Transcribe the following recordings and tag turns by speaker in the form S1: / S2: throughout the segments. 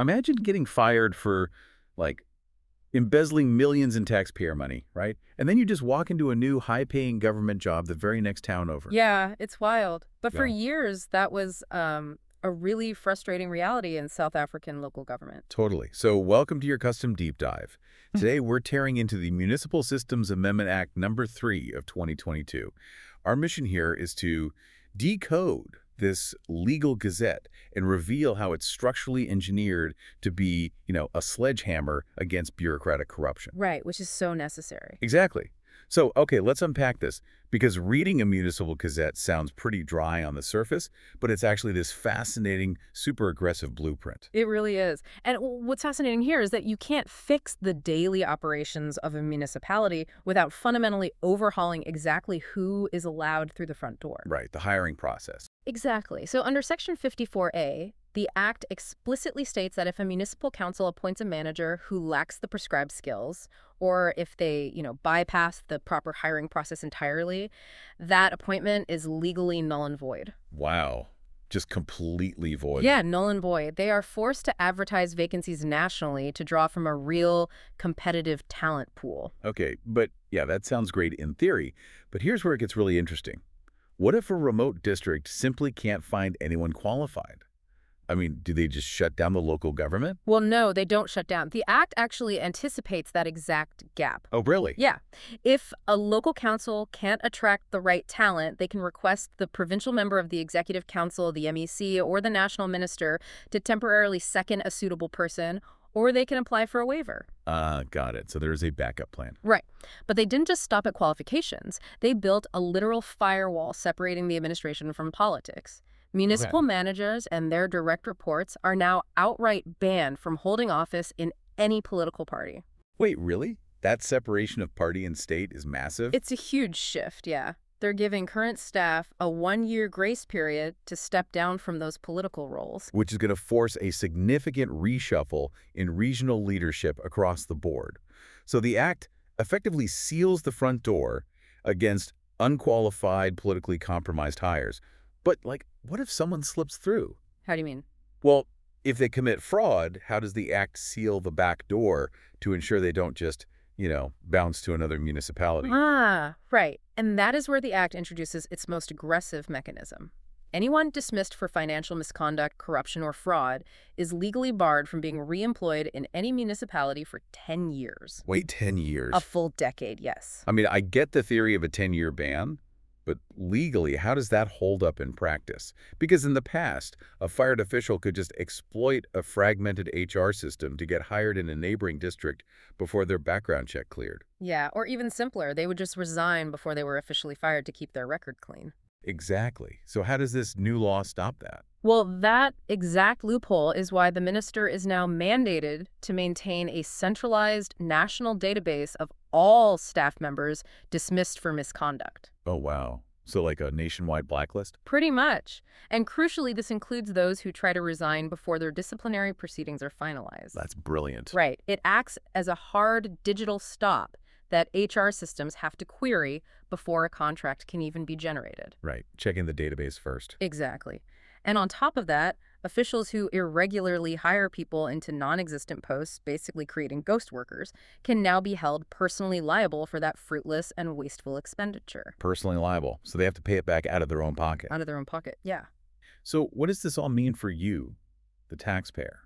S1: Imagine getting fired for, like, embezzling millions in taxpayer money, right? And then you just walk into a new high-paying government job the very next town over.
S2: Yeah, it's wild. But for
S1: Yeah,
S2: years, that was a really frustrating reality in South African local government.
S1: totally. So welcome to your custom deep dive. Today, we're tearing into the Municipal Systems Amendment Act number 3 of 2022. Our mission here is to decode this legal gazette and reveal how it's structurally engineered to be, a sledgehammer against bureaucratic corruption.
S2: Right, which is so necessary.
S1: Exactly. So, okay, let's unpack this, because reading a municipal gazette sounds pretty dry on the surface, but it's actually this fascinating, super aggressive blueprint.
S2: It really is. And what's fascinating here is that you can't fix the daily operations of a municipality without fundamentally overhauling exactly who is allowed through the front door.
S1: Right, the hiring process.
S2: Exactly. So under Section 54A, the Act explicitly states that if a municipal council appoints a manager who lacks the prescribed skills, or if they, bypass the proper hiring process entirely, that appointment is legally null and void.
S1: Wow, just completely void.
S2: Yeah, null and void. They are forced to advertise vacancies nationally to draw from a real competitive talent pool.
S1: Okay, but yeah, that sounds great in theory, but here's where it gets really interesting. What if a remote district simply can't find anyone qualified? I mean, do they just shut down the local government?
S2: Well, no, they don't shut down. The Act actually anticipates that exact gap.
S1: Oh, really?
S2: Yeah. If a local council can't attract the right talent, they can request the provincial member of the executive council, the MEC, or the national minister to temporarily second a suitable person, or they can apply for a waiver.
S1: Got it. So there's a backup plan.
S2: Right. But they didn't just stop at qualifications. They built a literal firewall separating the administration from politics.
S1: Okay.
S2: Municipal managers and their direct reports are now outright banned from holding office in any political party.
S1: Wait, really? That separation of party and state is massive?
S2: It's a huge shift, yeah. They're giving current staff a 1-year grace period to step down from those political roles.
S1: Which is going to force a significant reshuffle in regional leadership across the board. So the act effectively seals the front door against unqualified, politically compromised hires. But, what if someone slips through?
S2: How do you mean?
S1: Well, if they commit fraud, how does the act seal the back door to ensure they don't just, bounce to another municipality?
S2: Ah, right. And that is where the Act introduces its most aggressive mechanism. Anyone dismissed for financial misconduct, corruption, or fraud is legally barred from being reemployed in any municipality for 10 years.
S1: Wait 10 years.
S2: A full decade, yes.
S1: I mean, I get the theory of a 10-year ban, but legally, how does that hold up in practice? Because in the past, a fired official could just exploit a fragmented HR system to get hired in a neighboring district before their background check cleared.
S2: Yeah, or even simpler, they would just resign before they were officially fired to keep their record clean.
S1: Exactly. So how does this new law stop that?
S2: Well, that exact loophole is why the minister is now mandated to maintain a centralized national database of all staff members dismissed for misconduct.
S1: Oh, wow. So like a nationwide blacklist?
S2: Pretty much. And crucially, this includes those who try to resign before their disciplinary proceedings are finalized.
S1: That's brilliant.
S2: Right. It acts as a hard digital stop that HR systems have to query before a contract can even be generated.
S1: Right. Checking the database first.
S2: Exactly. And on top of that, officials who irregularly hire people into non-existent posts, basically creating ghost workers, can now be held personally liable for that fruitless and wasteful expenditure.
S1: Personally liable. So they have to pay it back out of their own pocket.
S2: Out of their own pocket, yeah.
S1: So what does this all mean for you, the taxpayer?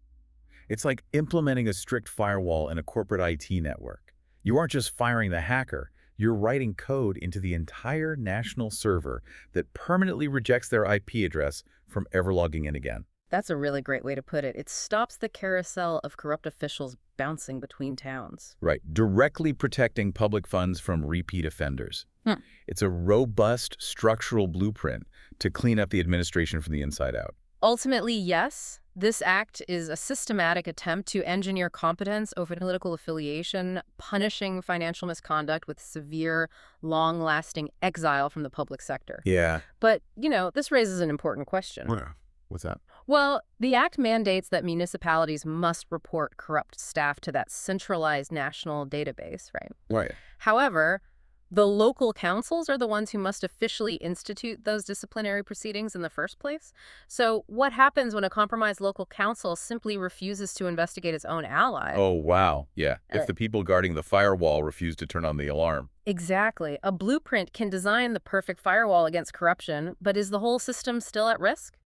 S1: It's like implementing a strict firewall in a corporate IT network. You aren't just firing the hacker, you're writing code into the entire national server that permanently rejects their IP address from ever logging in again.
S2: That's a really great way to put it. It stops the carousel of corrupt officials bouncing between towns.
S1: Right, directly protecting public funds from repeat offenders.
S2: Hmm.
S1: It's a robust structural blueprint to clean up the administration from the inside out.
S2: Ultimately, yes, this act is a systematic attempt to engineer competence over political affiliation, punishing financial misconduct with severe, long-lasting exile from the public sector.
S1: Yeah.
S2: But, this raises an important question.
S1: Yeah. What's that?
S2: Well, the act mandates that municipalities must report corrupt staff to that centralized national database, right?
S1: Right.
S2: However, The local councils are the ones who must officially institute those disciplinary proceedings in the first place. So, what happens when a compromised local council simply refuses to investigate its own ally?
S1: Oh, wow. Yeah.
S2: Uh,
S1: If the people guarding the firewall refuse to turn on the alarm.
S2: exactly. A blueprint can design the perfect firewall against corruption, but is the whole system still at risk?